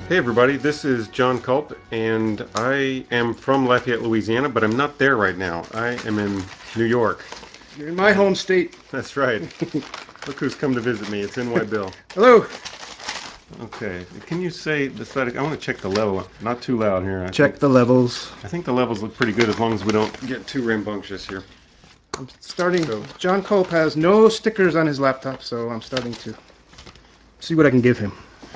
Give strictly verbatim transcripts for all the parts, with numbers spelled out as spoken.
Hey everybody, this is John Culp, and I am from Lafayette, Louisiana, but I'm not there right now. I am in New York. You're in my home state. That's right. Look who's come to visit me. It's N Y Bill. Hello. Okay, can you say the static? I want to check the level. Not too loud here. I Check think the levels. I think the levels look pretty good as long as we don't get too rambunctious here. I'm starting. So, John Culp has no stickers on his laptop, so I'm starting to see what I can give him.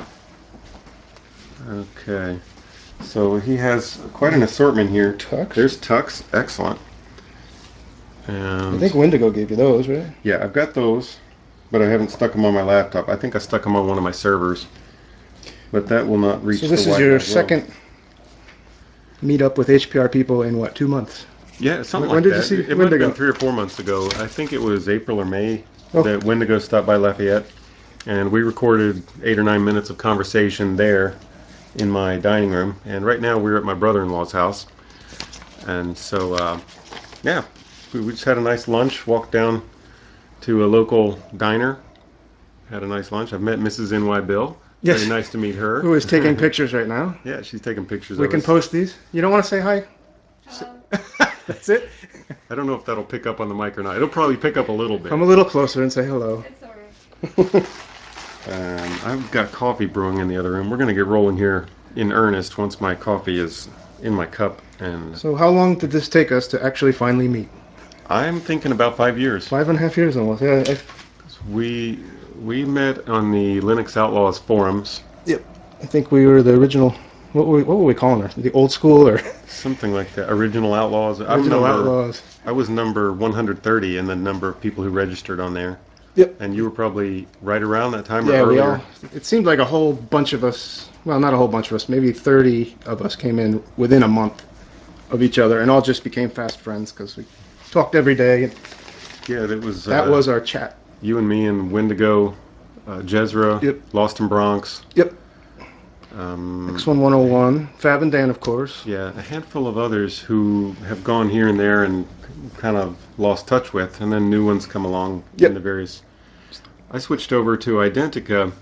okay. So he has quite an assortment here. Tux? There's Tux, excellent. I And think Wendigo gave you those, right? yeah, I've got those, but I haven't stuck them on my laptop. I think I stuck them on one of my servers, but that will not So reach the this is wide your wide world. second meet up with H P R people in what, two months? Yeah, something When, when like did you that. see It might have been Wendigo? three or four months ago. I think it was April or May Oh, that Wendigo stopped by Lafayette, and we recorded eight or nine minutes of conversation there in my dining room. And right now we're at my brother-in-law's house, and so uh, yeah, we, we just had a nice lunch. Walked down to a local diner, had a nice lunch. I've met Missus N Y Bill. Very yes. nice to meet her. Who is taking pictures right now? Yeah, she's taking pictures We of can us. post these. You don't want to say hi? That's it? I don't know if that'll pick up on the mic or not. It'll probably pick up a little bit. Come a little closer and say hello. It's alright. Um, I've got coffee brewing in the other room. We're going to get rolling here in earnest once my coffee is in my cup. And So how long did this take us to actually finally meet? I'm thinking about five years. Five and a half years almost. Yeah. I, We we met on the Linux Outlaws forums, yep. I think we were the original. What were we, what were we calling her? The old school or something like that. Original Outlaws. I'm original number. outlaws? I was number one hundred thirty in the number of people who registered on there, Yep. and you were probably right around that time or Yeah, we earlier. all. It seemed like a whole bunch of us. Well, not a whole bunch of us. Maybe thirty of us came in within a month of each other, and all just became fast friends because we talked every day. Yeah, that was That uh, was our chat. you and me and Wendigo, uh, Jezra, Yep. Lost in Bronx. Yep. Um, X one one oh one. Fab and Dan, of course. Yeah, a handful of others who have gone here and there and kind of lost touch with, and then new ones come along in the Yep. various. I switched over to Identica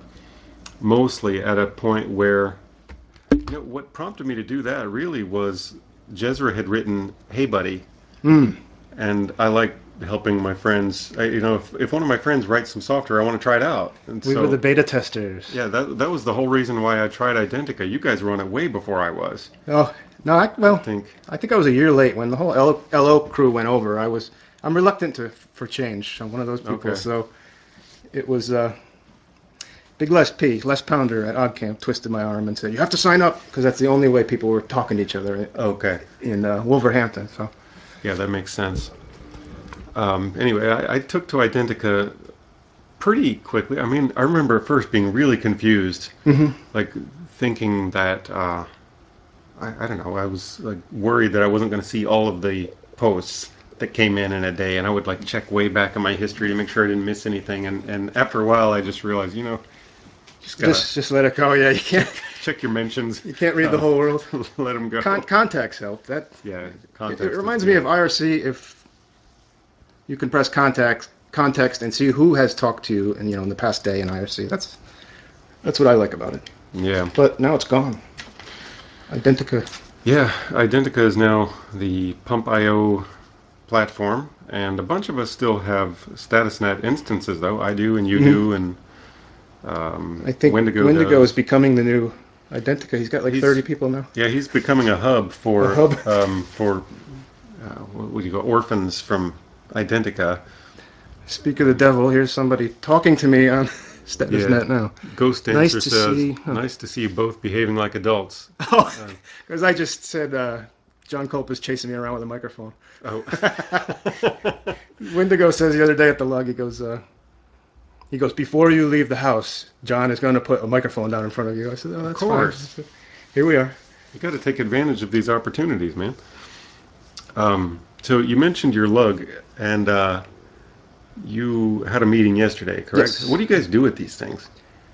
mostly at a point where, you know, what prompted me to do that really was Jezra had written "Hey Buddy," Hmm. and I like helping my friends. I, you know, if, if one of my friends writes some software, I want to try it out, and We were the so beta testers. yeah, that that was the whole reason why I tried Identica. You guys were on it way before I was. Oh no! I, I well, think. I think I was a year late when the whole L O crew went over. I was. I'm reluctant to for change. I'm one of those people. Okay. So it was uh, Big Les P, Les Pounder at OddCamp, twisted my arm and said, "You have to sign up," because that's the only way people were talking to each other Okay. in uh, Wolverhampton. So Yeah, that makes sense. Um, anyway, I, I took to Identica pretty quickly. I mean, I remember at first being really confused, hmm like thinking that uh, I, I don't know. I was like worried that I wasn't going to see all of the posts that came in in a day, and I would like check way back in my history to make sure I didn't miss anything. And, and after a while, I just realized, you know, just gotta just just let it go. Yeah, you can't check check your mentions, you can't read the uh, whole world. let them go. Con- contacts help. That Yeah, it, it context is reminds me good. of I R C. If you can press contact context and see who has talked to you, and you know in the past day in I R C. That's that's what I like about it. Yeah. But now it's gone. Identica. Yeah, Identica is now the Pump dot I O platform, and a bunch of us still have StatusNet instances, though. I do, and you hmm do, and um, I think Wendigo Wendigo is does. becoming the new Identica. He's got like thirty He's people now. yeah, he's becoming a hub A for hub. um, for uh, what would you go orphans from Identica. Speak of the devil, here's somebody talking to me on Yeah, StatusNet now. Ghost Nice Dancer to says, see. Huh. "Nice to see you both behaving like adults." Oh, Uh, because I just said uh, John Culp is chasing me around with a microphone. oh, Wendigo says the other day at the lug, he goes, uh, he goes, before you leave the house, John is going to put a microphone down in front of you. I said, oh, of that's fine. course. Here we are. You got to take advantage of these opportunities, man. Um, so you mentioned your lug, and uh, you had a meeting yesterday, correct? What Yes. do you guys do with these things?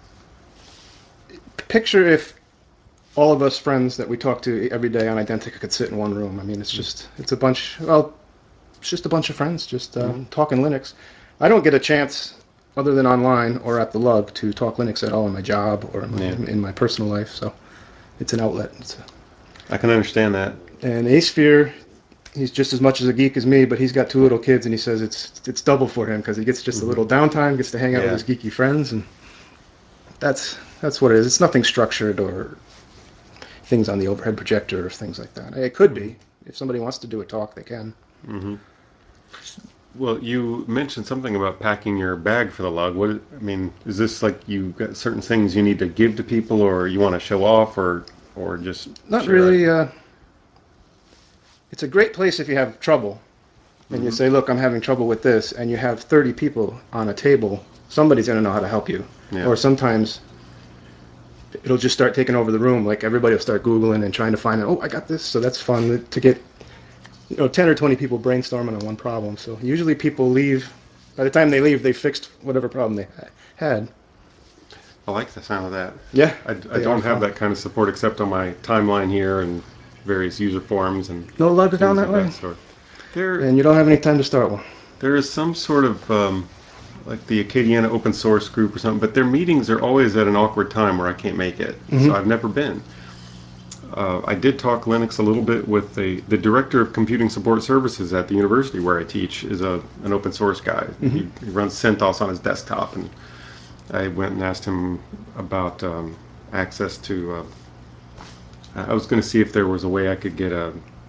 Picture if all of us friends that we talk to every day on Identica could sit in one room. I mean, it's just, it's a bunch, well, it's just a bunch of friends just uh, Mm-hmm. talking Linux. I don't get a chance, other than online or at the lug, to talk Linux at all in my job or in my, Yeah. in my personal life. So it's an outlet. It's a, I can understand that. and Asphere, he's just as much as a geek as me, but he's got two little kids, and he says it's it's double for him because he gets just a little downtime, gets to hang out Yeah. with his geeky friends, and that's that's what it is. It's nothing structured or things on the overhead projector or things like that. It could be. If somebody wants to do a talk, they can. hmm Well, you mentioned something about packing your bag for the lug. What I mean, is this like you got certain things you need to give to people, or you want to show off, or or just Not share it? really. Uh, it's a great place if you have trouble, and you hmm say, "Look, I'm having trouble with this," and you have thirty people on a table. Somebody's going to know how to help you. Yeah. Or sometimes it'll just start taking over the room. Like everybody will start Googling and trying to find it. Oh, I got this. So that's fun to get, you know, ten or twenty people brainstorming on one problem. So usually people leave. By the time they leave, they fixed whatever problem they had. I like the sound of that. Yeah, I, I they are don't have fun. that kind of support except on my timeline here and various user forums and No lugs down things that of way, that sort. There, and you don't have any time to start one. there is some sort of um, like the Acadiana open source group or something, but their meetings are always at an awkward time where I can't make it, Mm-hmm. so I've never been. Uh, I did talk Linux a little bit with the, the director of computing support services at the university where I teach is a an open source guy. Mm-hmm. He, he runs CentOS on his desktop, and I went and asked him about um, access to. Uh, I was going to see if there was a way I could get a,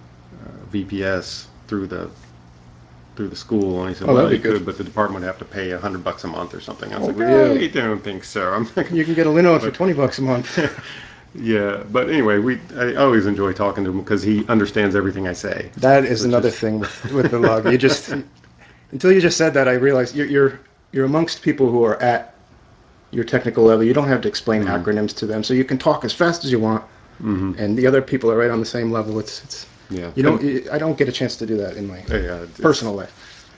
a V P S through the through the school, and he said, Oh, "Well, that'd you be good. could, but the department would have to pay a hundred bucks a month or something." I was Oh, like, "I really? don't think so." I'm like, You can get a Linode for but twenty bucks a month. yeah, but anyway, we I always enjoy talking to him because he understands everything I say, That is which another is thing with with the log. You just until you just said that, I realized you're you're you're amongst people who are at your technical level. You don't have to explain mm, acronyms to them, so you can talk as fast as you want, hmm and the other people are right on the same level. It's it's yeah, you don't. and You, I don't get a chance to do that in my yeah, it's personal life.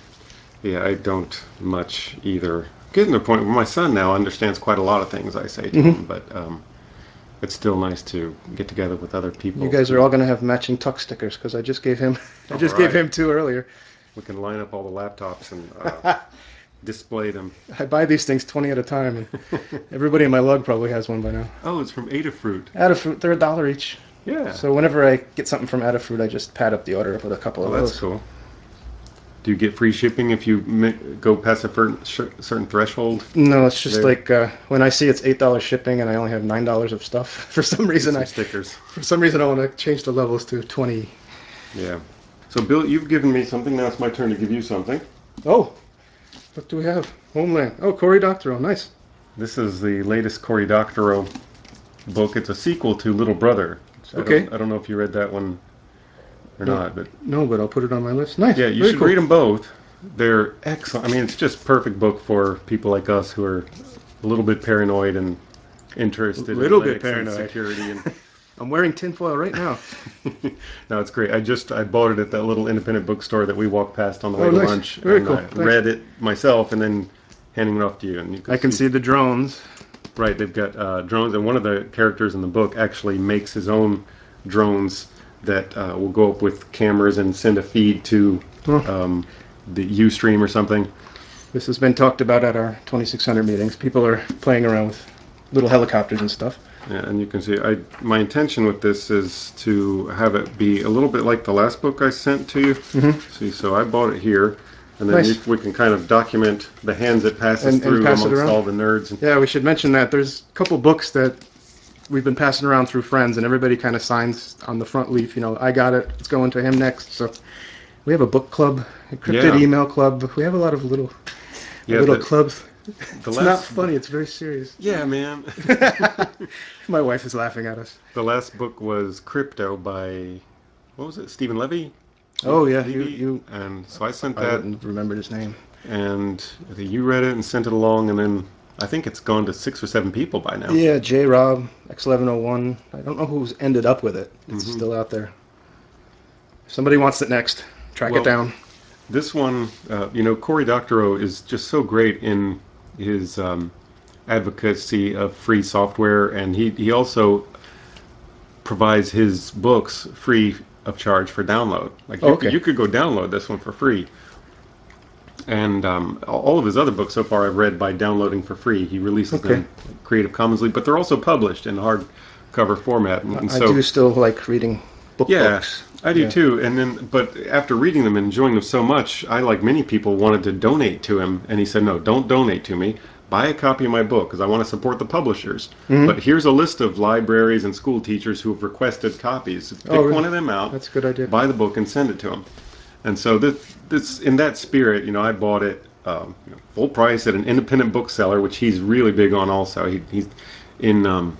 yeah, I don't much either. Getting to the point where my son now understands quite a lot of things I say to Hmm. him, but um, it's still nice to get together with other You people guys are who. all going to have matching tuck stickers because I just gave him I All just gave right, him two earlier. we can line up all the laptops and uh, display them. I buy these things twenty at a time, and everybody in my lug probably has one by now. Oh, it's from Adafruit. Adafruit, they're a dollar each. Yeah. So whenever I get something from Adafruit, I just pad up the order with a couple Oh, of that's those. cool. Do you get free shipping if you mi- go past a cer- cer- certain threshold No, it's just there? like uh, when I see it's eight dollars shipping and I only have nine dollars of stuff. For some Get reason, some I stickers. for some reason I want to change the levels to twenty. Yeah. So, Bill, you've given me something. Now it's my turn to give you something. Oh, what do we have? Homeland. Oh, Cory Doctorow. Nice. This is the latest Cory Doctorow book. It's a sequel to Little Brother. I Okay. don't, I don't know if you read that one or No, not, but no, but I'll put it on my list. Nice. yeah, you Very should cool. read them both. They're excellent. I mean, it's just perfect book for people like us who are a little bit paranoid and interested in Little bit Linux and paranoid. security and I'm wearing tinfoil right now. no, it's great. I just I bought it at that little independent bookstore that we walked past on the way Oh, to nice. lunch, Very and cool. I Thanks. read it myself and then handing it off to you. And you can I can see, see the drones. right, they've got uh, drones, and one of the characters in the book actually makes his own drones that uh, will go up with cameras and send a feed to Well, um, the Ustream or something. this has been talked about at our twenty-six hundred meetings. People are playing around with little helicopters and stuff. Yeah, and you can see I my intention with this is to have it be a little bit like the last book I sent to you. Mm-hmm. See, so I bought it here, and then you, Nice. we can kind of document the hands it passes And and through pass it amongst around. all the nerds. And, Yeah, we should mention that there's a couple books that we've been passing around through friends, and everybody kind of signs on the front leaf. You know, I got it. It's going to him next. So we have a book club, a cryptid yeah, email club. We have a lot of little yeah. little The clubs. the It's not last, funny. It's very serious. yeah, man. My wife is laughing at us. The last book was Crypto by what was it? Stephen Levy, Oh Le- yeah, you Levy, you. and so I sent I that, wouldn't have remembered his name. and I think you read it and sent it along, and then I think it's gone to six or seven people by now. Yeah, J Rob X eleven oh one. I don't know who's ended up with it. It's hmm still out there. If somebody wants it next, track it Well, down. this one, uh, you know, Cory Doctorow is just so great in his um, advocacy of free software, and he, he also provides his books free of charge for download. Like Oh, you could okay. you could go download this one for free, and um, all of his other books so far I've read by downloading for free. He releases Okay. them Creative Commonsly, but they're also published in hardcover cover format, and, and I so do still like reading book yeah, books. I do Yeah. too. And then, but after reading them and enjoying them so much, I, like many people, wanted to donate to him. And he said, no, don't donate to me. Buy a copy of my book because I want to support the publishers. Hmm. But here's a list of libraries and school teachers who have requested copies. Oh, Pick really? one of them out, That's a good idea. buy the book, and send it to them. And so this, this in that spirit, you know, I bought it um, you know, full price at an independent bookseller, which he's really big on. Also, he, he's in. Um,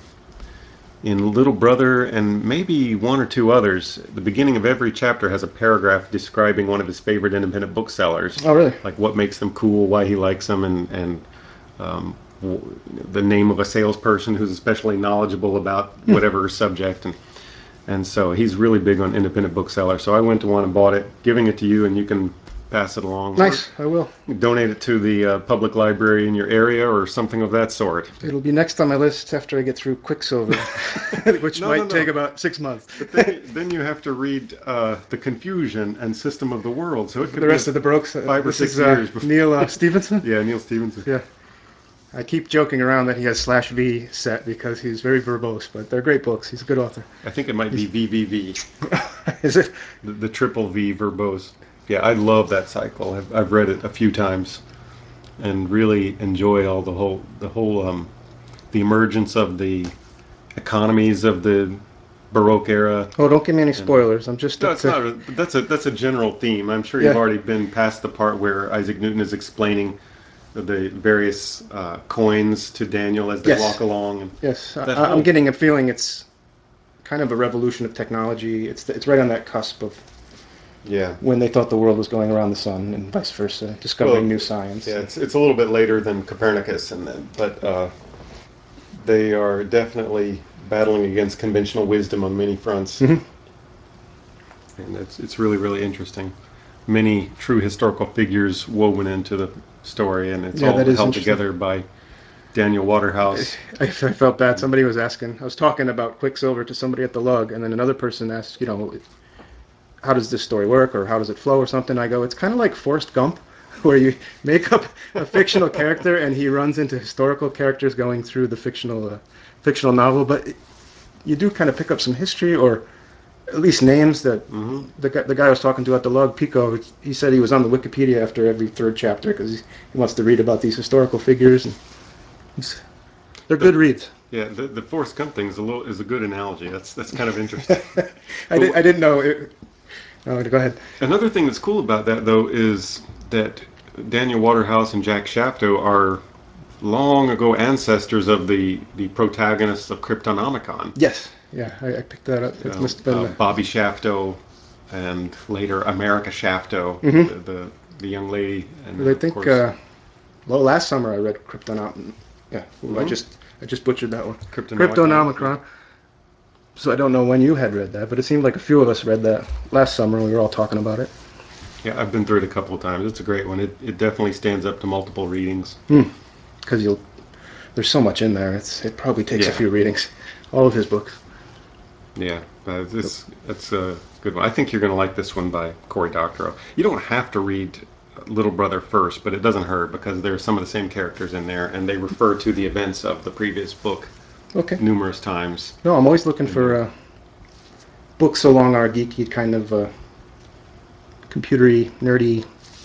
in Little Brother and maybe one or two others, the beginning of every chapter has a paragraph describing one of his favorite independent booksellers, Oh, really? like what makes them cool, why he likes them, and and um, w- the name of a salesperson who's especially knowledgeable about whatever subject. And and so he's really big on independent booksellers. So I went to one and bought it, giving it to you, and you can pass it along or Nice. I will. donate it to the uh, public library in your area or something of that sort. It'll be next on my list after I get through Quicksilver, which No, no, might take no. about six months. But then, you- then you have to read uh, The Confusion and System of the World. So it For could the be rest a, of the Brooks, uh, five or this six is uh, years before. Neil uh, Stevenson. Yeah, Neil Stevenson. Yeah. I keep joking around that he has slash V set because he's very verbose, but they're great books. He's a good author. I think it might be He's, V V V, is it? the, the triple V verbose. Yeah, I love that cycle. I've, I've read it a few times and really enjoy all the whole the whole um, the emergence of the economies of the Baroque era. Oh, don't give me any And spoilers. I'm just no, up it's to. not. a- That's a that's a general theme. I'm sure you've Yeah. already been past the part where Isaac Newton is explaining the various uh, coins to Daniel as they Yes. walk along, and Yes. I, that I'm whole getting a feeling it's kind of a revolution of technology. It's it's right on that cusp of yeah. when they thought the world was going around the sun and vice versa, discovering Well, new science. yeah, it's it's a little bit later than Copernicus, and then, but uh, they are definitely battling against conventional wisdom on many fronts, Hmm. and it's it's really really interesting. Many true historical figures woven into the story, and it's Yeah, all that is held interesting. together by Daniel Waterhouse. I, I felt bad. Somebody was asking. I was talking about Quicksilver to somebody at the lug, and then another person asked, you know, how does this story work, or how does it flow, or something. I go, it's kind of like Forrest Gump, where you make up a fictional character, and he runs into historical characters going through the fictional uh, fictional novel. But you do kind of pick up some history, or at least names that Hmm. the guy, the guy I was talking to at the lug, Pico. He said he was on the Wikipedia after every third chapter because he wants to read about these historical figures. And it's, they're good The, reads. yeah, the the Forrest Gump thing is a little is a good analogy. That's that's kind of interesting. I, did, But I didn't know. It, oh, go ahead. another thing that's cool about that, though, is that Daniel Waterhouse and Jack Shafto are long ago ancestors of the, the protagonists of Cryptonomicon. Yes. Yeah, I, I picked that up. You It know, must have been. uh, Uh, Bobby Shafto and later America Shafto, mm-hmm. the, the, the young lady, and I of think. course, Uh, well, last summer I read Cryptonom. Yeah, ooh, I mm-hmm, just I just butchered that one. Cryptonomicon. Yeah. Cryptonomicron. So I don't know when you had read that, but it seemed like a few of us read that last summer. We were all talking about it. Yeah, I've been through it a couple of times. It's a great one. It, it definitely stands up to multiple readings. Because you'll there's so much in there. It's it probably takes a Yeah, few readings. All of his books. yeah, uh, this that's a good one. I think you're going to like this one by Cory Doctorow. You don't have to read Little Brother first, but it doesn't hurt because there's some of the same characters in there, and they refer to the events of the previous book Okay. numerous times. No, I'm always looking And for uh, uh, books along our geeky kind of uh, computery, nerdy.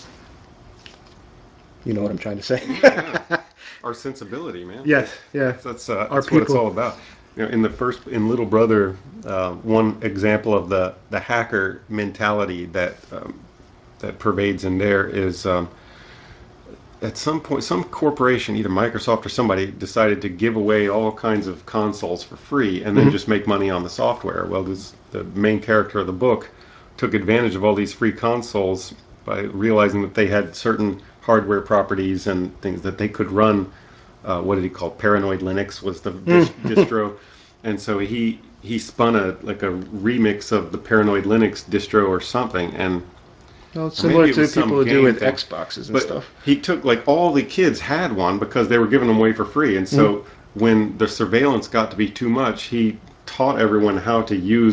You know what I'm trying to say. yeah, yeah, our sensibility, man. Yes. Yeah. That's that's uh, Our that's what it's people. all about. You know, in the first in Little Brother, uh, one example of the the hacker mentality that um, that pervades in there is. Um, at some point, some corporation, either Microsoft or somebody, decided to give away all kinds of consoles for free and then Hmm. just make money on the software. Well, this, the main character of the book took advantage of all these free consoles by realizing that they had certain hardware properties and things that they could run. Uh, what did he call Paranoid Linux was the dis- distro, and so he he spun a like a remix of the Paranoid Linux distro or something, and Well, it's or similar maybe it to was people some who do game with thing. Xboxes and But stuff. he took like all the kids had one because they were giving them away for free. And Hmm. so when the surveillance got to be too much, he taught everyone how to use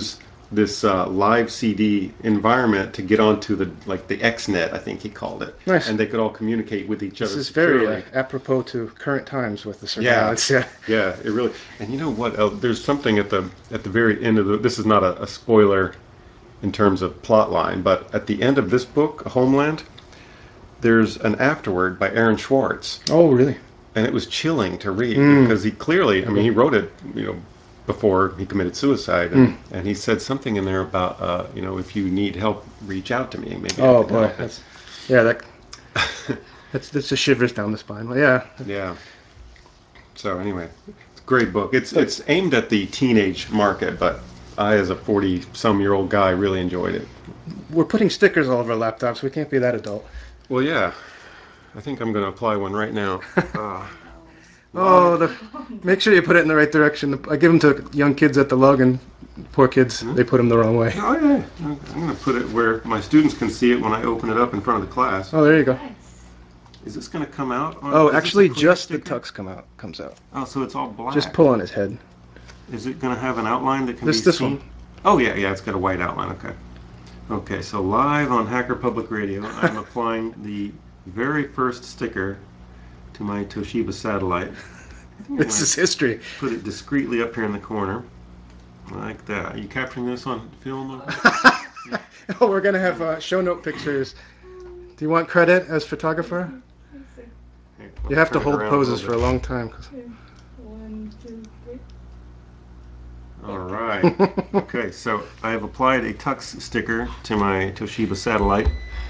this uh, live C D environment to get onto the like the X net, I think he called it, Nice. and they could all communicate with each This other is very uh, securely. apropos to current times with the Yeah, surveillance. Yeah. yeah, it really. And you know what? Uh, there's something at the at the very end of the. This is not a, a spoiler in terms of plot line, but at the end of this book, Homeland, there's an afterword by Aaron Schwartz, Oh, really? and it was chilling to read Mm. because he clearly, I mean, Okay. he wrote it, you know, before he committed suicide, and, Mm. and he said something in there about, uh, you know, if you need help, reach out to me. Maybe I Oh can boy, help. that's yeah. That that's that's just shivers down the spine. Well, yeah. Yeah. So anyway, it's a great book. It's So it's aimed at the teenage market, but I, as a forty-some-year-old guy, really enjoyed it. we're putting stickers all over laptops. We can't be that adult. Well, yeah, I think I'm going to apply one right now. Uh, Oh, live. the make sure you put it in the right direction. I give them to young kids at the lug, and poor kids, Hmm? they put them the wrong way. Oh yeah, I'm, I'm going to put it where my students can see it when I open it up in front of the class. Oh, there you go. Is this going to come out? On, Oh, is this a actually, clear just the sticker? tux come out comes out. Oh, so it's all black. Just pull on his head. Is it going to have an outline that can This be this seen? one. Oh yeah, yeah, it's got a white outline. Okay. Okay, so live on Hacker Public Radio, I'm applying the very first sticker to my Toshiba satellite. I think I'm This going is to history. put it discreetly up here in the corner, like that. Are you capturing this on film? Oh, we're gonna have uh, show note pictures. Do you want credit as photographer? Here, You let's have to turn it hold around poses little for a bit. long time. 'Cause... One, two, three. All right. Okay, so I have applied a Tux sticker to my Toshiba satellite.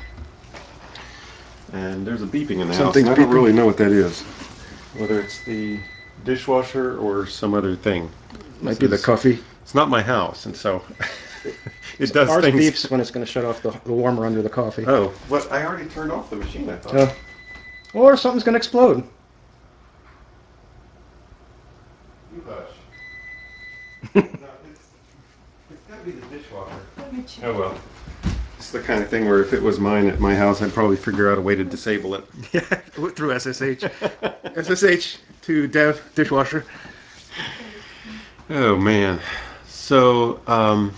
And there's a beeping in the house, Something's and I don't beeping. really know what that is. Whether it's the dishwasher or some other thing. Might This be the is- coffee. It's not my house, and so it does Ours things. beeps when it's gonna shut off the, the warmer under the coffee. Oh, what? I already turned off the machine, I thought. Uh, or something's gonna explode. You hush. No, it's, it's gotta be the dishwasher. Let me check. Oh well. It's the kind of thing where if it was mine at my house, I'd probably figure out a way to disable it. Yeah, through S S H. S S H to dev dishwasher. Oh man. So, um,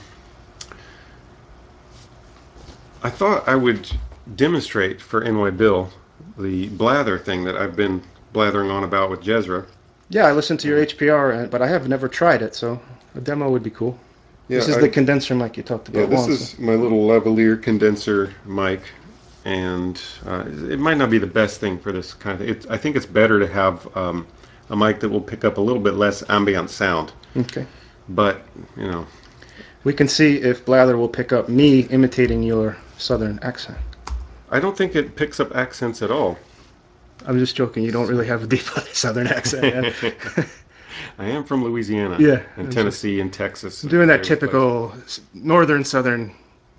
I thought I would demonstrate for N Y Bill the blather thing that I've been blathering on about with Jezra. Yeah, I listened to your H P R, uh, but I have never tried it, so a demo would be cool. Yeah, This is I- the condenser mic you talked about Yeah, this once. is my little lavalier condenser mic, and uh, it might not be the best thing for this kind of thing. It's, I think it's better to have um, a mic that will pick up a little bit less ambient sound. Okay. But, you know, We can see if Blather will pick up me imitating your southern accent. I don't think it picks up accents at all. I'm just joking. You don't really have a deep southern accent. Yeah. I am from Louisiana, Yeah, and I'm Tennessee, and Texas. I'm and doing that various typical s- northern southern.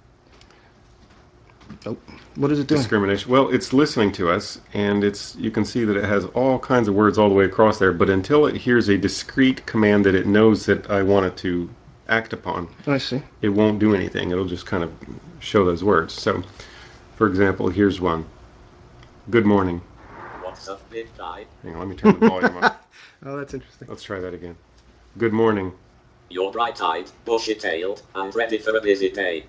Oh, what is it doing? discrimination. Well, it's listening to us, and it's you can see that it has all kinds of words all the way across there. But until it hears a discrete command that it knows that I want it to act upon, I see. it won't do anything. It'll just kind of show those words. So, for example, here's one. Good morning. What's up, big guy? Hang on, let me turn the volume up. Oh, that's interesting. Let's try that again. Good morning. You're bright-eyed, bushy-tailed, and ready for a busy day.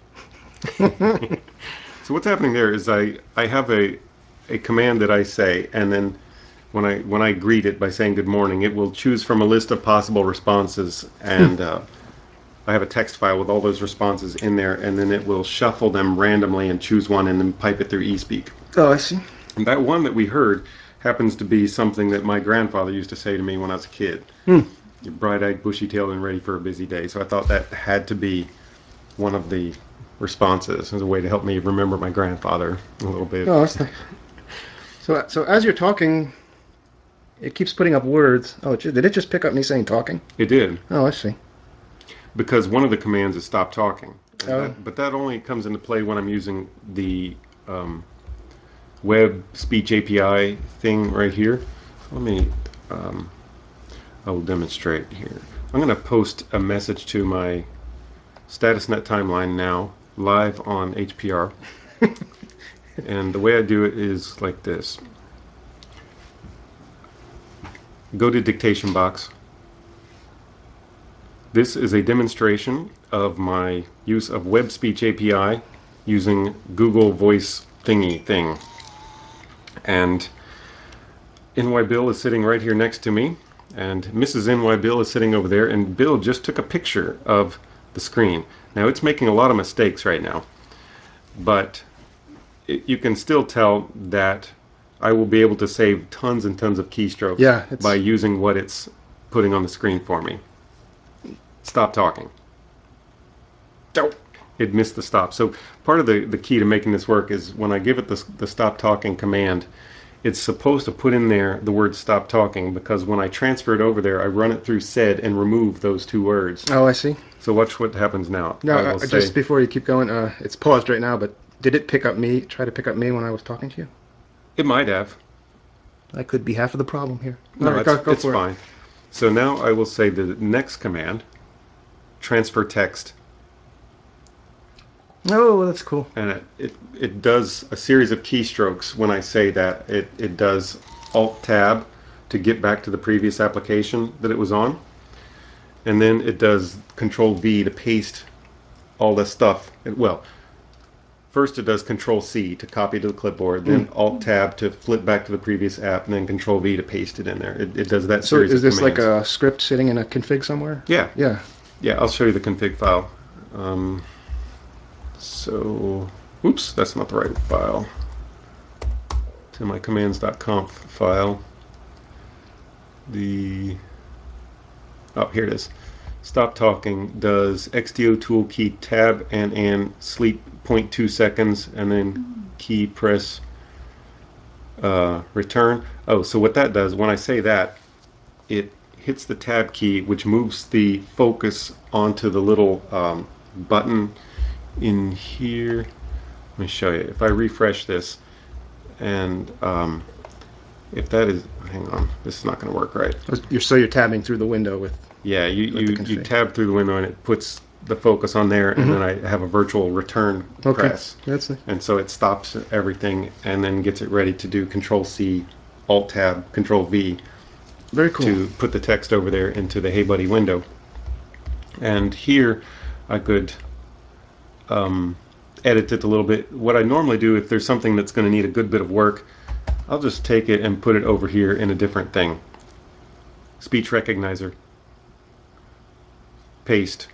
So what's happening there is I, I have a a command that I say, and then when I when I greet it by saying good morning, it will choose from a list of possible responses, and uh, I have a text file with all those responses in there, and then it will shuffle them randomly and choose one and then pipe it through eSpeak. Oh, I see. And that one that we heard happens to be something that my grandfather used to say to me when I was a kid. Hmm. You're bright-eyed, bushy-tailed, and ready for a busy day. So I thought that had to be one of the responses as a way to help me remember my grandfather a little bit. Oh, that's nice. So, so as you're talking, it keeps putting up words. Oh, it ju- did it just pick up me saying talking? It did, Oh, I see. because one of the commands is stop talking. And Oh. that, but that only comes into play when I'm using the um, web speech A P I thing right here. Let me, um, I will demonstrate here. I'm going to post a message to my StatusNet timeline now, live on H P R. And the way I do it is like this. Go to dictation box. This is a demonstration of my use of Web Speech A P I using Google Voice thingy thing. And N Y Bill is sitting right here next to me, and Missus N Y Bill is sitting over there, and Bill just took a picture of the screen. Now it's making a lot of mistakes right now, but it, you can still tell that I will be able to save tons and tons of keystrokes Yeah, it's- by using what it's putting on the screen for me. Stop talking. Don't. It missed the stop. So part of the, the key to making this work is when I give it the, the stop talking command, it's supposed to put in there the word stop talking, because when I transfer it over there, I run it through S E D and remove those two words. Oh, I see. So watch what happens now. No, I will uh, say, just before you keep going, uh, it's paused right now, but did it pick up me, try to pick up me when I was talking to you? it might have. I could be half of the problem here. No, All right, it's, go, go it's for it. fine. So now I will say the next command, transfer text, Oh, that's cool. and it, it, it does a series of keystrokes. When I say that, it, it does Alt-Tab to get back to the previous application that it was on. And then it does Control-V to paste all this stuff. It, well, first it does Control-C to copy to the clipboard, then Alt-Tab to flip back to the previous app, and then Control-V to paste it in there. It, it does that So series is of this commands. like a script sitting in a config somewhere? Yeah. Yeah. Yeah, I'll show you the config file. Um, so, oops, that's not the right file. To my commands.conf file. The, oh, here it is. Stop talking does X D O tool key tab and and sleep zero point two seconds, and then key press uh, return. Oh, so what that does, when I say that, it hits the tab key, which moves the focus onto the little um, button in here. Let me show you. If I refresh this, and um, if that is, hang on, this is not going to work right. You're, so you're tabbing through the window with... Yeah, you, With you, the you config. tab through the window and it puts the focus on there, and then I have a virtual return Okay, press. that's it. And so it stops everything and then gets it ready to do Control-C, Alt-Tab, Control-V Very cool. to put the text over there into the Hey Buddy window. And here I could um, edit it a little bit. What I normally do, if there's something that's going to need a good bit of work, I'll just take it and put it over here in a different thing. Speech recognizer. Paste.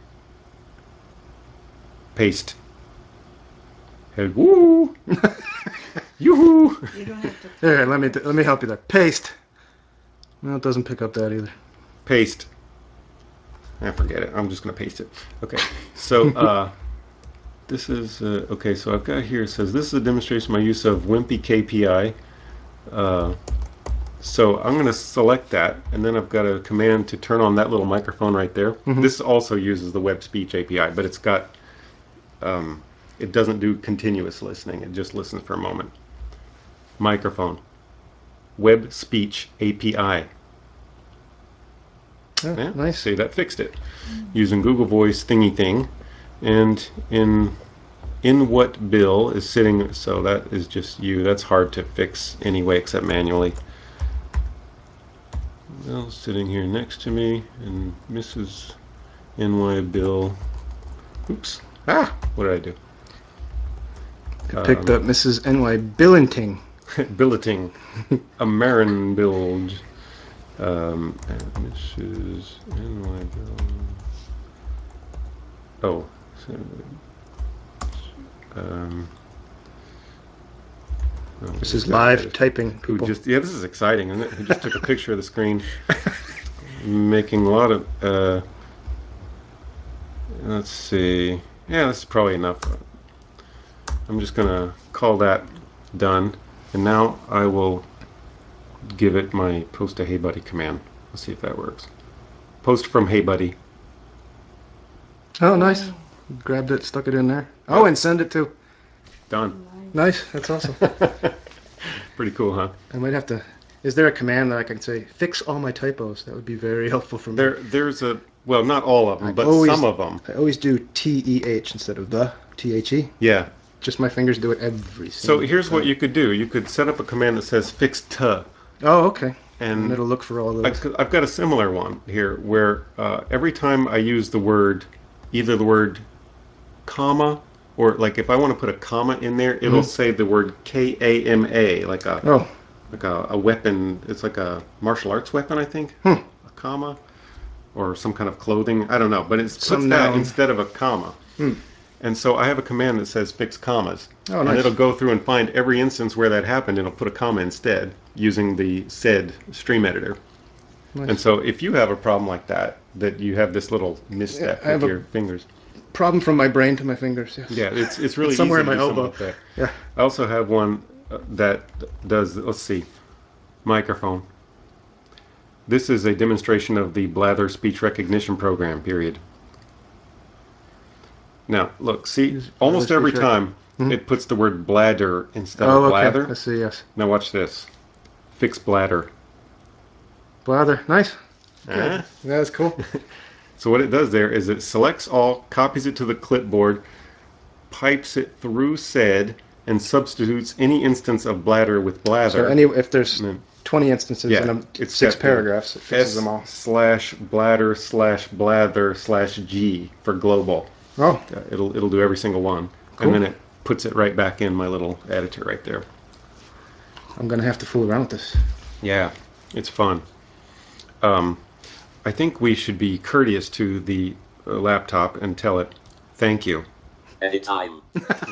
Paste. And woo! Yoo-hoo! You don't have to. Here, let me let me help you there. Paste. No, it doesn't pick up that either. Paste. I forget it. I'm just going to paste it. Okay. So, uh, this is, uh, okay, so I've got here, it says, this is a demonstration of my use of Wimpy K P I. Uh, so I'm going to select that, and then I've got a command to turn on that little microphone right there. Mhm. This also uses the Web Speech A P I, but it's got, um, it doesn't do continuous listening. It just listens for a moment. Microphone. Web Speech A P I. Oh, Yeah, nice. see, that fixed it. Using Google Voice thingy thing. And in in what Bill is sitting, so that is just you. That's hard to fix anyway, except manually. Bill's sitting here next to me, and Missus N Y Bill. Oops. Ah! What did I do? It picked Um, up Missus N Y Billenting. Billeting. A Marin Bilge. Um, and Missus N Y Bill. Oh. So, um, oh, This is guy live just- typing, Who people. just, yeah, this is exciting, isn't it? He just took a picture of the screen, making a lot of, uh, let's see, yeah, this is probably enough. I'm just gonna call that done, and now I will give it my post to Hey Buddy command. Let's see if that works. Post from Hey Buddy. Oh, nice. Grabbed it, stuck it in there. Oh, and send it to. Done. Nice. That's awesome. Pretty cool, huh? I might have to. Is there a command that I can say fix all my typos? That would be very helpful for me. There, there's a, well, not all of them, I but always- some of them. I always do T E H instead of the T H E. Yeah. Just my fingers do it every So single here's what time. you could do. You could set up a command that says fix to, Oh, okay. and And it'll look for all those. I, I've got a similar one here where uh, every time I use the word, either the word comma, or like if I want to put a comma in there, it'll Mhm. say the word K A M A, like a Oh, like a, a weapon. It's like a martial arts weapon, I think. Hmm. A comma, or some kind of clothing. I don't know, but it puts Some that noun. instead of a comma. Hmm. And so I have a command that says fix commas. Oh, And nice. it'll go through and find every instance where that happened, and it'll put a comma instead using the said stream editor. Nice. And so if you have a problem like that, that you have this little misstep Yeah, I with have a- your fingers. Problem from my brain to my fingers. Yes. Yeah, it's it's really It's somewhere easy in to my do something elbow. like that. Yeah. I also have one uh, that does, let's see, microphone. This is a demonstration of the Blather speech recognition program, period. Now, look, see, Use almost Blather every speech rec- time Mhm. it puts the word bladder instead Oh, of okay. blather. I see. Yes. Now watch this. Fix bladder. Blather. Nice. Okay. Ah. That's cool. So what it does there is it selects all, copies it to the clipboard, pipes it through said, and substitutes any instance of bladder with blather. So any if there's And then- twenty instances Yeah, in a, it's six got the paragraphs, it fixes S them all. slash bladder slash blather slash G for global. Oh, Uh, it'll it'll do every single one, Cool. and then it puts it right back in my little editor right there. I'm gonna have to fool around with this. Yeah, it's fun. Um, I think we should be courteous to the uh, laptop and tell it, thank you, Anytime.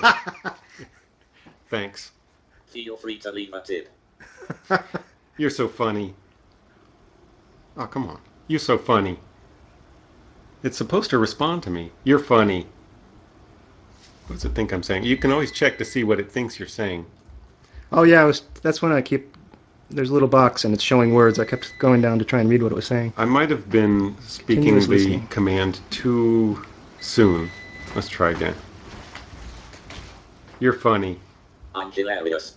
thanks. Feel free to leave a tip. You're so funny. Oh, come on. You're so funny. It's supposed to respond to me. You're funny. What does it think I'm saying? You can always check to see what it thinks you're saying. Oh yeah, I was. That's when I keep. There's a little box and it's showing words. I kept going down to try and read what it was saying. I might have been speaking Continuous the listening. command too soon. Let's try again. You're funny. I'm hilarious.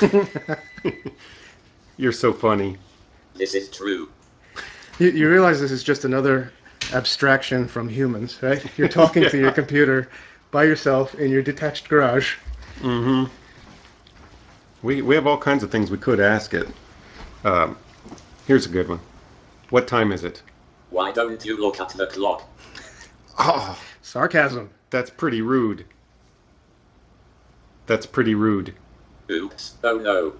You're so funny. This is true. You, you realize this is just another abstraction from humans, right? You're talking to your Yeah. computer by yourself in your detached garage. Mm-hmm. We, we have all kinds of things we could ask it. Um, here's a good one. What time is it? Why don't you look at the clock? Oh, Sarcasm. that's pretty rude. That's pretty rude. Oops. Oh no.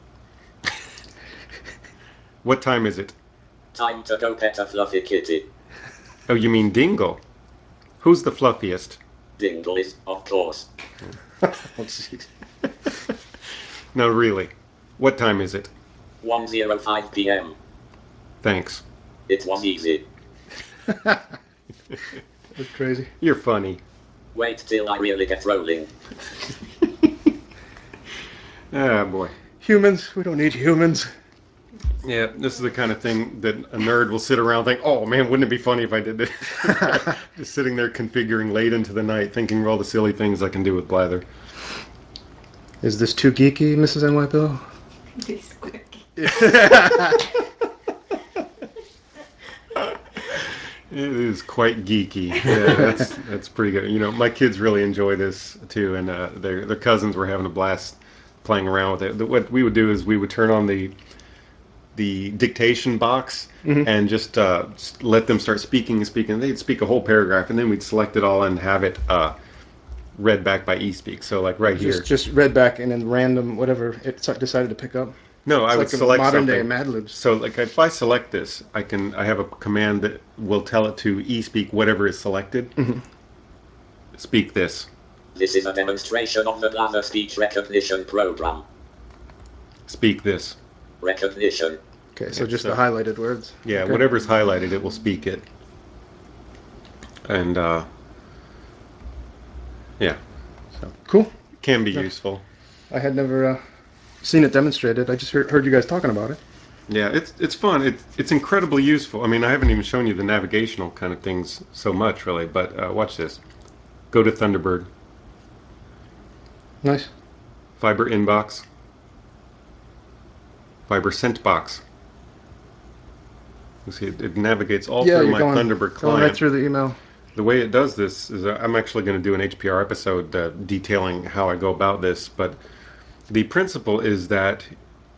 What time is it? Time to go pet a fluffy kitty. Oh, you mean Dingle? Who's the fluffiest? Dingle is, of course. Oh, jeez. No, really. What time is it? one oh five p m Thanks. It was easy. That's crazy. You're funny. Wait till I really get rolling. Ah, boy. Humans. We don't need humans. Yeah, this is the kind of thing that a nerd will sit around and think, oh man, wouldn't it be funny if I did this? Just sitting there configuring late into the night, thinking of all the silly things I can do with Blather. Is this too geeky, Missus N Y Bill? This quick. It is quite geeky. Yeah, that's that's pretty good. You know, my kids really enjoy this too, and uh, their their cousins were having a blast playing around with it. The- What we would do is we would turn on the the dictation box Mhm. and just uh, s- let them start speaking and speaking. They'd speak a whole paragraph, and then we'd select it all and have it uh, read back by eSpeak. So, like right here. Just, just read back and then random whatever it s- decided to pick up. No, I It's would like a select modern day something. Mad Libs. So, like, if I select this, I can I have a command that will tell it to eSpeak whatever is selected. Mhm. Speak this. This is a demonstration of the Blather speech recognition program. Speak this. Recognition. Okay, so Yeah, just so- the highlighted words. Yeah, Okay. whatever's highlighted, it will speak it. And uh, yeah, So, cool. can be Yeah. useful. I had never uh, seen it demonstrated. I just heard, heard you guys talking about it. Yeah, it's it's fun. It's it's incredibly useful. I mean, I haven't even shown you the navigational kind of things so much, really. But uh, watch this. Go to Thunderbird. Nice. Fiber inbox. Fiber sent box. You see, it, it navigates all Yeah, through you're my going, Thunderbird going client. right through the email. The way it does this is uh, I'm actually going to do an H P R episode uh, detailing how I go about this. But the principle is that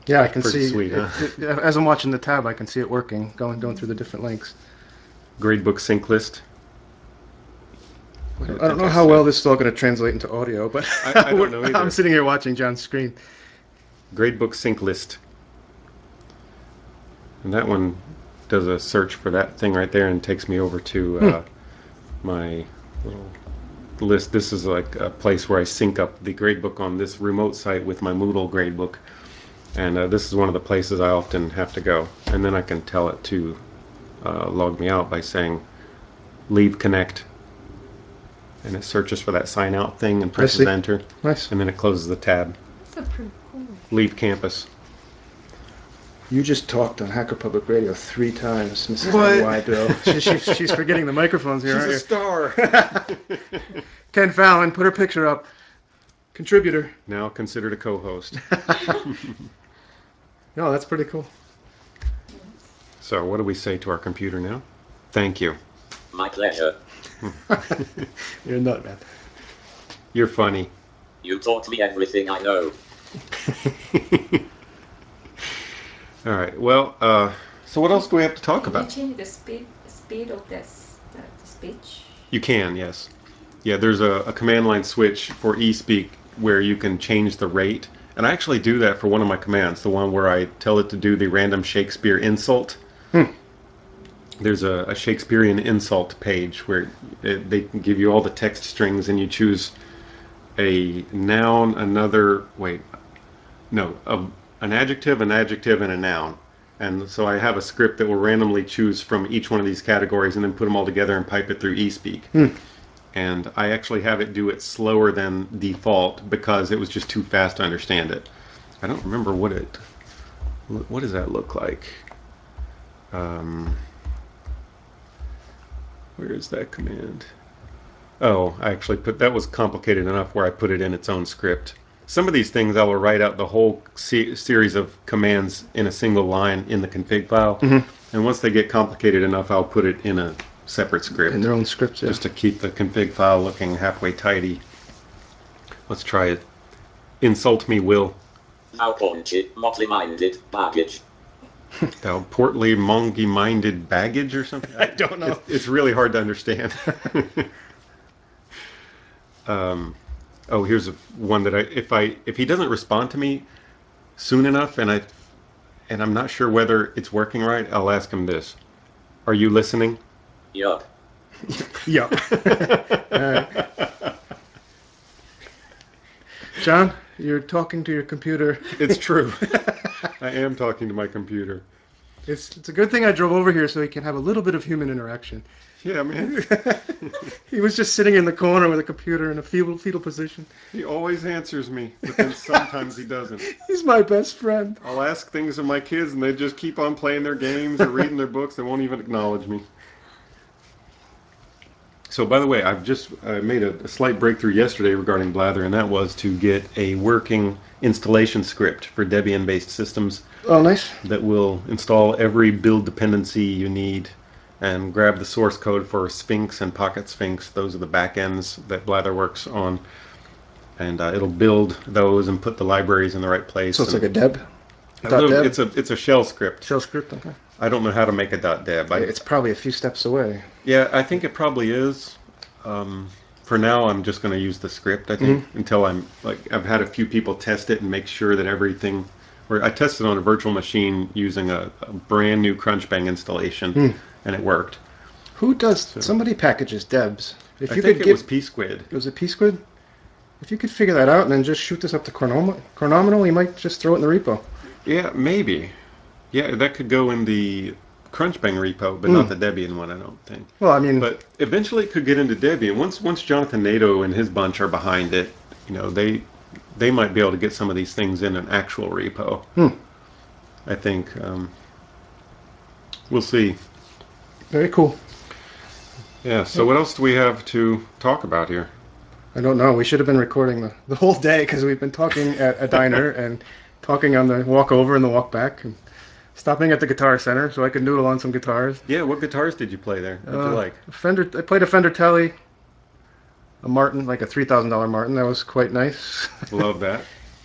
Yeah, I can Pretty see. sweet, it, huh? it, as I'm watching the tab, I can see it working, going going through the different links. Gradebook sync list. What I did- don't, I don't think know I how well said. this is all going to translate into audio, but I- I don't know I'm either. sitting here watching John's screen. Gradebook sync list. And that one does a search for that thing right there and takes me over to uh, my little list. This is like a place where I sync up the gradebook on this remote site with my Moodle gradebook. And uh, this is one of the places I often have to go. And then I can tell it to uh, log me out by saying leave connect. And it searches for that sign out thing and presses see. enter. Nice. And then it closes the tab. That's a pretty cool. Leave campus. You just talked on Hacker Public Radio three times, Missus What? Annie Wydell. she, she, she's forgetting the microphones here, She's a aren't star. you? Ken Fallon, put her picture up. Contributor. Now considered a co-host. No, that's pretty cool. So what do we say to our computer now? Thank you. My pleasure. You're a nut, man. You're funny. You taught me everything I know. All right. Well, uh, so what else do we have to talk Can you about? change the speed speed of this the, the speech? You can, yes. Yeah, there's a, a command line switch for eSpeak where you can change the rate. And I actually do that for one of my commands, the one where I tell it to do the random Shakespeare insult. Hmm. There's a, a Shakespearean insult page where it, they can give you all the text strings and you choose a noun, another, wait, no, a, an adjective, an adjective, and a noun. And so I have a script that will randomly choose from each one of these categories and then put them all together and pipe it through eSpeak. Hmm. And I actually have it do it slower than default because it was just too fast to understand it. I don't remember what it, what does that look like? Um, where is that command? Oh, I actually put, that was complicated enough where I put it in its own script. Some of these things I will write out the whole se- series of commands in a single line in the config file. Mhm. And once they get complicated enough, I'll put it in a separate script. In their own scripts, yeah. Just to keep the config file looking halfway tidy. Let's try it. Insult me, Will. Thou paunchy, motley-minded baggage. Thou portly, mongy-minded baggage or something? I don't know. It's, it's really hard to understand. um, oh, here's a, one that I if I if he doesn't respond to me soon enough, and I and I'm not sure whether it's working right, I'll ask him this: are you listening? Yup. Yeah. All right. John, you're talking to your computer. It's true. I am talking to my computer. It's it's a good thing I drove over here so he can have a little bit of human interaction. Yeah, man. He was just sitting in the corner with a computer in a fetal fetal position. He always answers me, but then sometimes he doesn't. He's my best friend. I'll ask things of my kids, and they just keep on playing their games or reading their books. They won't even acknowledge me. So, by the way, I've just uh, made a, a slight breakthrough yesterday regarding Blather, and that was to get a working installation script for Debian-based systems Oh, nice. that will install every build dependency you need and grab the source code for Sphinx and Pocket Sphinx. Those are the backends that Blather works on. And uh, it'll build those and put the libraries in the right place. So it's and like a deb? a Dot little- deb? It's a it's a shell script. Shell script, okay. I don't know how to make a .deb. I, It's probably a few steps away. yeah, I think it probably is. Um, for now, I'm just going to use the script. I think until I'm like I've had a few people test it and make sure that everything. Or I tested on a virtual machine using a, a brand new Crunchbang installation, Hmm. and it worked. Who does somebody packages debs? If I you think could it get was psquid. was it psquid? If you could figure that out and then just shoot this up to Chronom- Chronominal, you might just throw it in the repo. Yeah, maybe. Yeah, that could go in the Crunchbang repo, but Hmm. not the Debian one, I don't think. Well, I mean, But eventually it could get into Debian. Once once Jonathan Nato and his bunch are behind it, you know, they they might be able to get some of these things in an actual repo. Hmm. I think. Um, we'll see. very cool. Yeah, so what else do we have to talk about here? I don't know. We should have been recording the, the whole day because we've been talking at a diner and talking on the walk over and the walk back and stopping at the Guitar Center so I could noodle on some guitars. Yeah, what guitars did you play there? What'd you Uh, like? Fender. I played a Fender Tele, a Martin, like a three thousand dollar Martin. That was quite nice. Love that.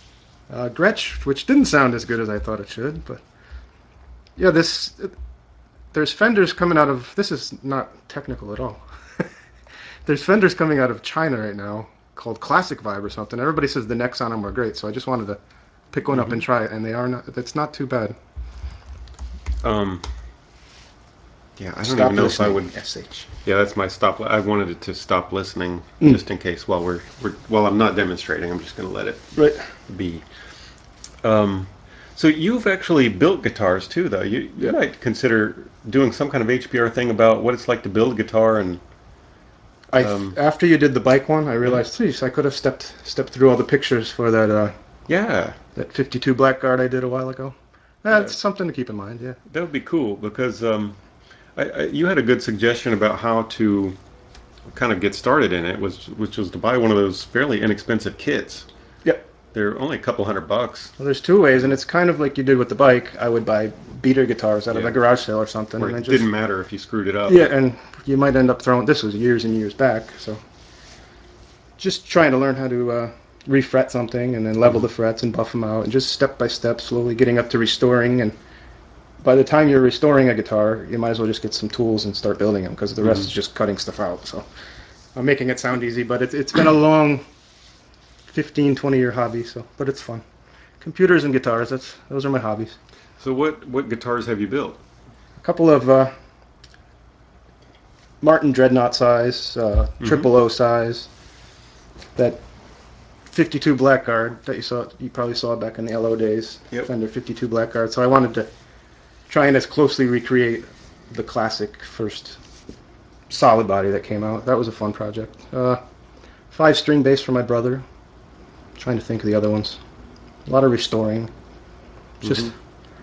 uh, Gretsch, which didn't sound as good as I thought it should, but yeah, this there's fenders coming out of. This is not technical at all. There's fenders coming out of China right now called Classic Vibe or something. Everybody says the necks on them are great, so I just wanted to pick one up and try it, and they are not. It's not too bad. Um, yeah, I don't Stop even know if I listening, would. S H. Yeah, that's my stop. I wanted it to stop listening Mm. just in case while we're, we're while I'm not demonstrating. I'm just going to let it Right. be. Um, so you've actually built guitars too, though. You you Yeah. might consider doing some kind of H P R thing about what it's like to build a guitar and. I Um, after you did the bike one, I realized, geez, I could have stepped stepped through all the pictures for that uh, yeah, that fifty-two Blackguard I did a while ago. That's Yeah. something to keep in mind. Yeah. that would be cool because um, I, I, you had a good suggestion about how to kind of get started in it, was which was to buy one of those fairly inexpensive kits. Yep. They're only a couple hundred bucks. Well, there's two ways, and it's kind of like you did with the bike. I would buy beater guitars out of Yeah. a garage sale or something, Where and it then just didn't matter if you screwed it up. yeah, and you might end up throwing. This was years and years back, so just trying to learn how to uh, refret something and then level the frets and buff them out, and just step by step, slowly getting up to restoring. And by the time you're restoring a guitar, you might as well just get some tools and start building them, because the rest Mhm. is just cutting stuff out. So I'm making it sound easy, but it's it's been a long fifteen, twenty year hobby. So, but it's fun. Computers and guitars. That's those are my hobbies. So what what guitars have you built? A couple of uh, Martin Dreadnought size, uh, Mhm. triple O size, that fifty-two Blackguard that you saw, you probably saw back in the L O days, Yep. Fender fifty-two Blackguard. So I wanted to try and as closely recreate the classic first solid body that came out. That was a fun project. Uh, five string bass for my brother. Trying to think of the other ones. A lot of restoring. Just Mhm.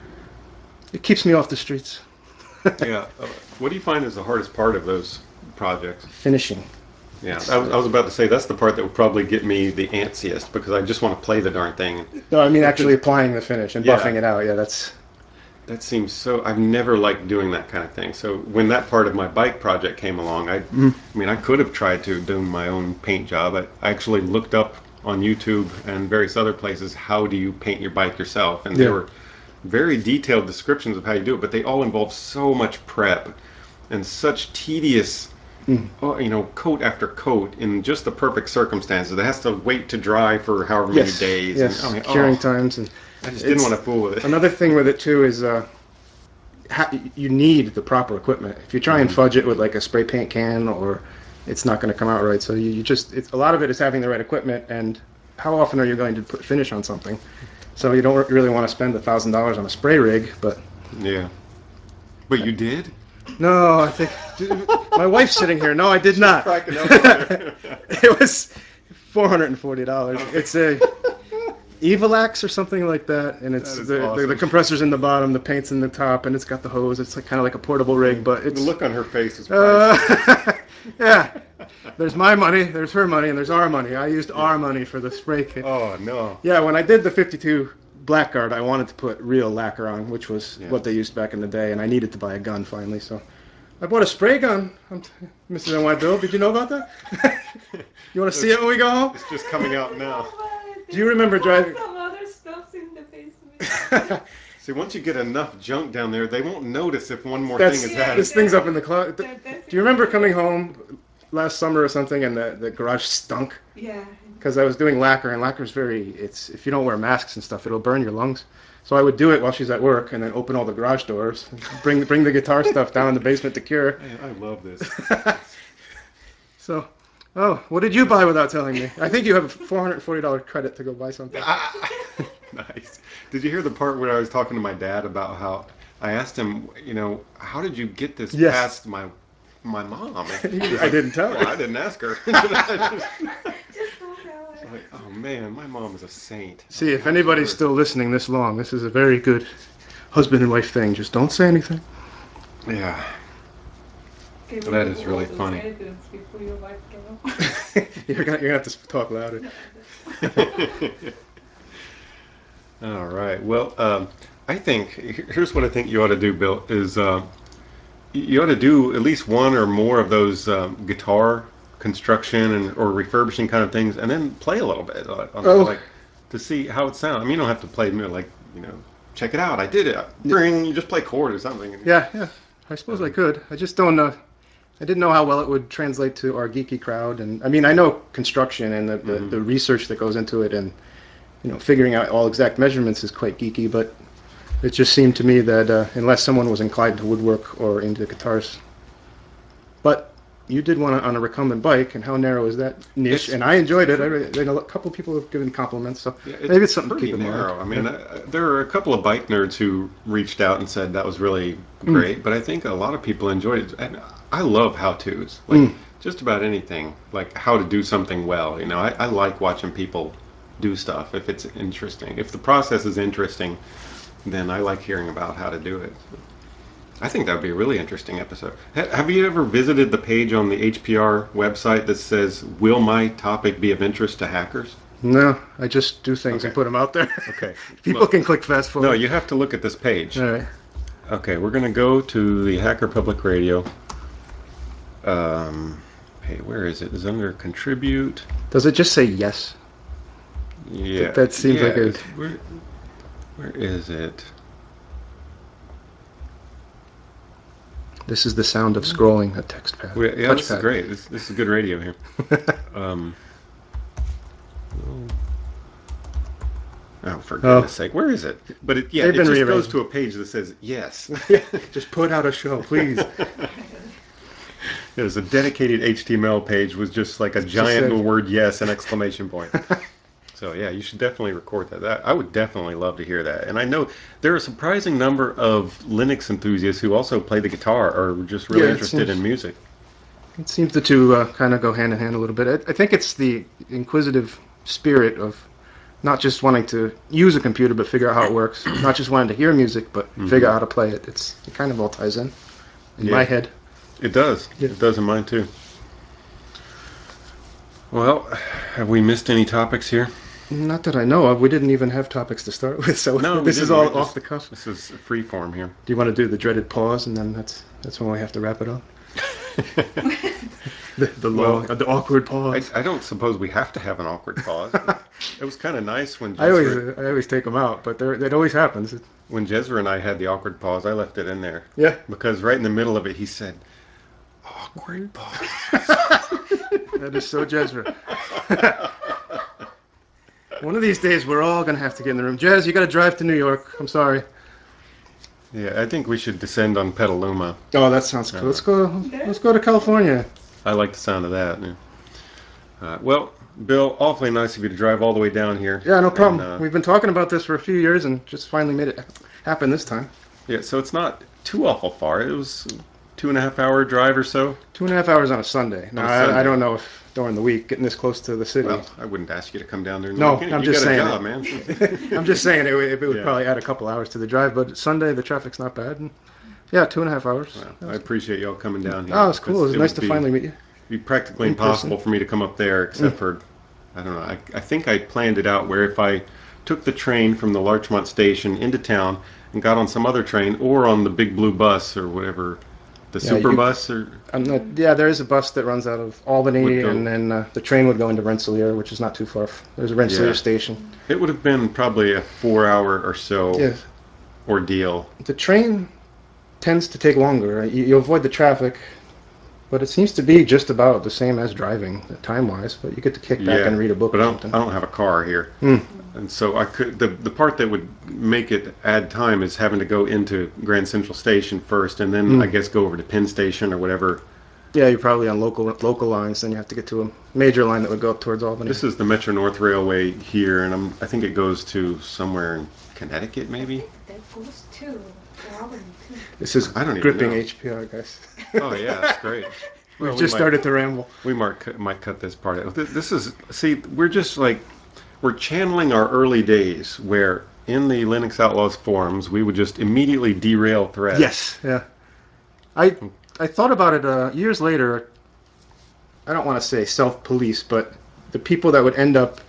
it keeps me off the streets. Yeah. Uh, what do you find is the hardest part of those projects? Finishing. Yeah, It's, I was, I was about to say that's the part that would probably get me the antsiest because I just want to play the darn thing. No, I mean actually applying the finish and Yeah. buffing it out. Yeah, that's That seems so. I've never liked doing that kind of thing. So when that part of my bike project came along, I, I mean, I could have tried to do my own paint job. I actually looked up on YouTube and various other places how do you paint your bike yourself, and Yeah. there were very detailed descriptions of how you do it, but they all involve so much prep and such tedious, oh, you know, coat after coat in just the perfect circumstances. It has to wait to dry for however many yes, days. yes, And, I mean, curing oh, times and I just didn't it's- want to fool with it. Another thing with it too is uh, ha- you need the proper equipment. If you try and fudge it with like a spray paint can, or it's not going to come out right. So you, you just it's a lot of it is having the right equipment, and how often are you going to put finish on something? So you don't really want to spend a thousand dollars on a spray rig, but Yeah. But you did? no, I think my wife's sitting here. No, I did not. Cracking up over there. It was four hundred and forty dollars. It's a Evalax or something like that, and it's That is the, the awesome. the compressor's in the bottom, the paint's in the top, and it's got the hose. It's like kind of like a portable rig, but it's The look on her face is priceless. uh, yeah. There's my money, there's her money, and there's our money. I used our money for the spray kit. Oh, no. Yeah, when I did the fifty-two Blackguard, I wanted to put real lacquer on, which was Yeah. what they used back in the day, and I needed to buy a gun finally, so I bought a spray gun. I'm t- Missus N Y Bill, did you know about that? You want to see it when we go home? It's just coming out now. Do you remember driving- Some other stuff's in the basement. See, once you get enough junk down there, they won't notice if one more That's thing is Yeah, added. this thing's up in the closet. That- that's Do you remember it. coming home last summer or something, and the, the garage stunk? Yeah. Because I was doing lacquer, and lacquer's very, it's if you don't wear masks and stuff, it'll burn your lungs. So I would do it while she's at work, and then open all the garage doors, bring bring the guitar stuff down in the basement to cure. Man, I love this. So, oh, what did you buy without telling me? I think you have a four hundred forty dollars credit to go buy something. Nice. Did you hear the part where I was talking to my dad about how I asked him, you know, how did you get this Yes. past my my mom? And he was I didn't tell her. Well, I didn't ask her. Just don't tell her. Like, oh man, my mom is a saint. See, Oh, if gosh, anybody's Lord. still listening this long, this is a very good husband and wife thing. Just don't say anything. Yeah. Okay, we That do is all really those funny. edits before your wife get up. you're gonna you're gonna have to talk louder. All right. Well, um, I think here- here's what I think you ought to do, Bill. Is um, you ought to do at least one or more of those um, guitar construction and or refurbishing kind of things, and then play a little bit. uh, On, Oh. like to see how it sounds. I mean, you don't have to play like you know, check it out. I did it. Bring you just play chord or something. Yeah, yeah. I suppose I could. I just don't know. I didn't know how well it would translate to our geeky crowd. And I mean, I know construction and the, the, Mhm. the research that goes into it, and you know, figuring out all exact measurements is quite geeky. But it just seemed to me that uh, unless someone was inclined to woodwork or into guitars, but you did one on a recumbent bike, and how narrow is that niche? It's and I enjoyed it. I, re- and a couple people have given compliments, so Yeah, maybe it's something to pretty keep in narrow. mind. I mean, Yeah. uh, there are a couple of bike nerds who reached out and said that was really Mm. great, but I think a lot of people enjoyed it. And I love how-tos, like Mm. just about anything, like how to do something well. You know, I, I like watching people do stuff if it's interesting. If the process is interesting, then I like hearing about how to do it. I think that would be a really interesting episode. Ha- have you ever visited the page on the H P R website that says, "Will my topic be of interest to hackers?" No, I just do things and Okay. put them out there. Okay. People Look. can click fast forward. No, you have to look at this page. All right. Okay, we're going to go to the Hacker Public Radio. Um, hey, where is it? Is it under contribute? Does it just say yes? Yeah. that seems yeah, like a- it's- Where, where is it? This is the sound of scrolling a text pad. We, yeah, this is Touchpad. great. This, this is good radio here. Um, oh, for goodness Oh. sake, where is it? But it, yeah, They've it been just goes rearranged. to a page that says yes. Just put out a show, please. There's a dedicated H T M L page with just like a giant says- word yes and exclamation point. So yeah, you should definitely record that. that. I would definitely love to hear that. And I know there are a surprising number of Linux enthusiasts who also play the guitar or are just really Yeah, it interested seems- in music. It seems the two uh, kind of go hand in hand a little bit. I, I think it's the inquisitive spirit of not just wanting to use a computer but figure out how it works. Not just wanting to hear music but figure out how to play it. It's it kind of all ties in. In my Yeah. head. It does. Yeah. It does in mine too. Well, have we missed any topics here? Not that I know of. We didn't even have topics to start with, so No, we this is didn't. all We off just- the cuff. This is free form here. Do you want to do the dreaded pause, and then that's that's when we have to wrap it up? The, the long, Well, the awkward I, pause. I don't suppose we have to have an awkward pause. It was kind of nice when I always Jezra, I always take them out, but there it always happens. when Jezra and I had the awkward pause. I left it in there Yeah. because right in the middle of it, he said, "Awkward pause." That is so Jezra. One of these days, we're all gonna have to get in the room. Jez, you got to drive to New York. I'm sorry. Yeah, I think we should descend on Petaluma. Oh, that sounds cool. Let's go. Let's go to California. I like the sound of that. Yeah. Uh, well, Bill, awfully nice of you to drive all the way down here. Yeah, no problem. And, uh, We've been talking about this for a few years, and just finally made it happen this time. yeah, so it's not too awful far. It was two and a half hour drive or so. Two and a half hours on a Sunday. Now, a I, I Sunday. don't know if during the week, getting this close to the city. Well, I wouldn't ask you to come down there. in the No, weekend. I'm you just got a saying job, it. man. I'm just saying it, would- it would Yeah. probably add a couple hours to the drive, but Sunday the traffic's not bad. And yeah, two and a half hours. Well, I appreciate y'all coming down here. Oh, it's cool. It was because nice would to be- finally meet you. be practically in impossible person. for me to come up there except for, I don't know, I, I think I planned it out where if I took the train from the Larchmont station into town and got on some other train or on the big blue bus or whatever, the Yeah, super you- bus or, I'm not, yeah, there is a bus that runs out of Albany, Would go- and then uh, the train would go into Rensselaer, which is not too far. f- There's a Rensselaer Yeah. station. it would have been probably a four hour or so Yeah, ordeal. the train tends to take longer. You, you avoid the traffic, but it seems to be just about the same as driving, time-wise. But you get to kick back Yeah, and read a book but or I don't, something. I don't have a car here. Hmm. And so I could the the part that would make it add time is having to go into Grand Central Station first, and then Hmm. I guess go over to Penn Station or whatever. Yeah, you're probably on local local lines. Then you have to get to a major line that would go up towards Albany. This is the Metro North Railway here, and I'm I think it goes to somewhere in Connecticut, I maybe. think that goes to Albany too. This is I don't even gripping know. H P R, guys. Oh yeah, that's great. We've Well, we just might- started to ramble. We might cut, might cut this part out. Th- This is see, we're just like we're channeling our early days where in the Linux Outlaws forums we would just immediately derail threads. Yes, yeah. I I thought about it uh, years later. I don't want to say self-police, but the people that would end up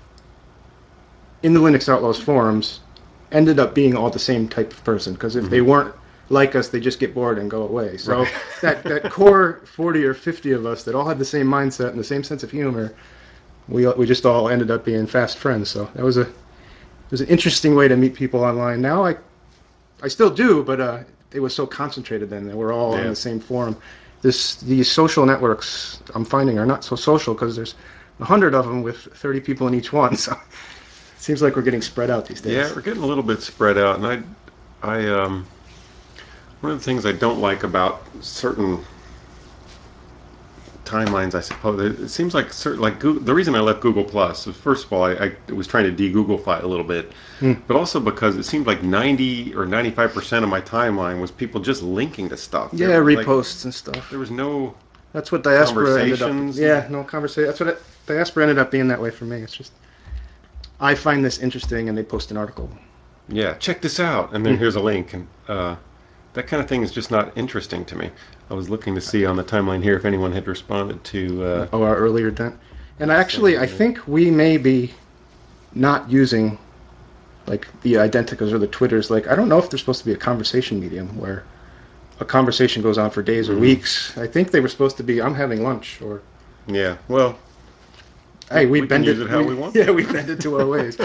in the Linux Outlaws forums ended up being all the same type of person. Because if they weren't like us, they just get bored and go away. So Right. that that core forty or fifty of us that all had the same mindset and the same sense of humor, we we just all ended up being fast friends. So that was a it was an interesting way to meet people online. Now I, I still do, but uh, it was so concentrated then. They were all Yeah. on the same forum. This these social networks I'm finding are not so social because there's a hundred of them with thirty people in each one. So it seems like we're getting spread out these days. Yeah, we're getting a little bit spread out, and I, I, um, one of the things I don't like about certain timelines, I suppose, it, it seems like certain, like Google, the reason I left Google Plus was, first of all, I, I was trying to de-Googlefy a little bit, Hmm. but also because it seemed like ninety or ninety-five percent of my timeline was people just linking to stuff. Yeah, There- like, reposts and stuff. there was no That's what diaspora ended up. conversations. Yeah, no conversation. That's what it, diaspora ended up being that way for me. It's just I find this interesting, and they post an article. Yeah, check this out, and then here's a link, and uh, that kind of thing is just not interesting to me. I was looking to see on the timeline here if anyone had responded to. Uh, Oh, our earlier dent. And actually, I think we may be not using like the Identicas or the Twitters. Like, I don't know if they're supposed to be a conversation medium where a conversation goes on for days or Mhm. weeks. I think they were supposed to be, I'm having lunch, or yeah, well, hey, we, we can bend use it how we want. Yeah, we bend it to our ways.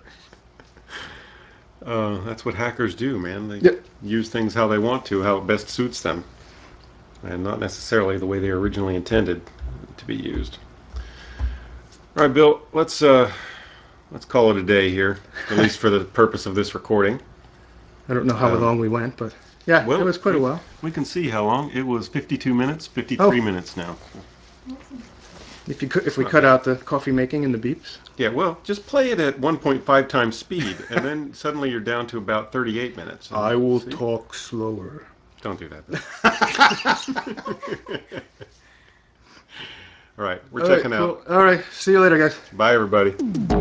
uh, that's what hackers do, man. They Yep. use things how they want to, how it best suits them, and not necessarily the way they originally intended to be used. All right, Bill, let's uh, let's call it a day here, at least for the purpose of this recording. I don't know how Um, long we went, but yeah, Well, it was quite we, a while. We can see how long. It was fifty-two minutes, fifty-three Oh. minutes now. If you could, if we Not cut bad. out the coffee making and the beeps. Yeah, well, just play it at one point five times speed, and then suddenly you're down to about thirty-eight minutes. And I will see? talk slower. Don't do that. All right, we're All right, checking cool. out. All right, see you later, guys. Bye, everybody.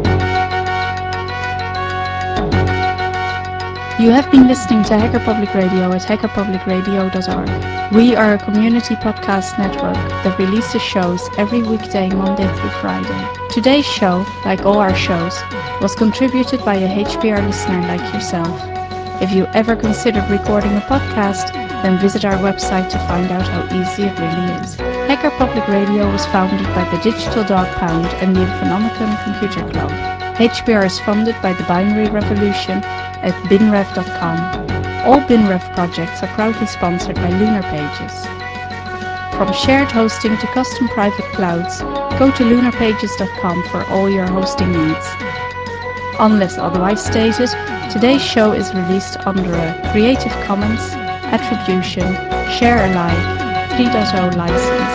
You have been listening to Hacker Public Radio at hacker public radio dot org. We are a community podcast network that releases shows every weekday, Monday through Friday. Today's show, like all our shows, was contributed by a H P R listener like yourself. If you ever considered recording a podcast, then visit our website to find out how easy it really is. Hacker Public Radio was founded by the Digital Dog Pound and the Infonomicon Computer Club. H P R is funded by the Binary Revolution at binrev dot com. All BinRev projects are proudly sponsored by Lunar Pages. From shared hosting to custom private clouds, go to lunar pages dot com for all your hosting needs. Unless otherwise stated, today's show is released under a Creative Commons Attribution Share Alike three point oh license.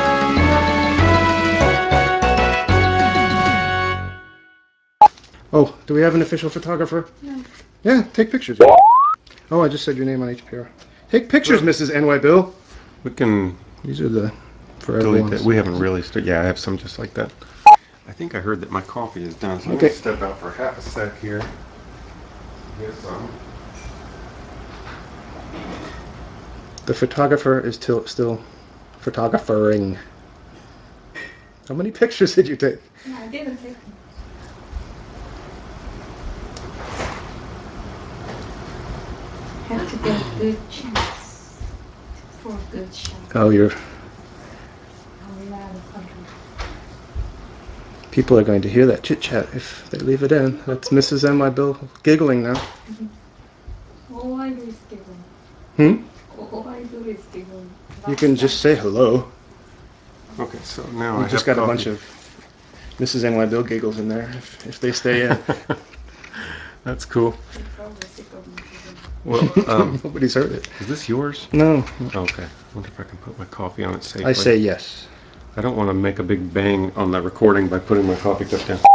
Oh, do we have an official photographer? No. Yeah, take pictures. Oh, I just said your name on H P R. Take pictures, Well- Missus N Y Bill. We can These are the for delete everyone. that. We haven't really. St- yeah, I have some just like that. I think I heard that my coffee is done, so I'm Okay. going to step out for half a sec here. Get some. The photographer is till, still photographering. How many pictures did you take? No, I didn't take them. Have to get good chance for good shot. Oh, you're. People are going to hear that chit chat if they leave it in. That's Missus N Y Bill giggling now. All I do is giggle. Hmm? All I do is giggle. You can just say hello. Okay, so now You I just have got a coffee. bunch of Missus N Y Bill giggles in there if, if they stay in. That's cool. You're probably sick of me giggling. Well, um, Nobody's heard it. is this yours? No. Okay. I wonder if I can put my coffee on it safely. I say yes. I don't want to make a big bang on that recording by putting my coffee cup down.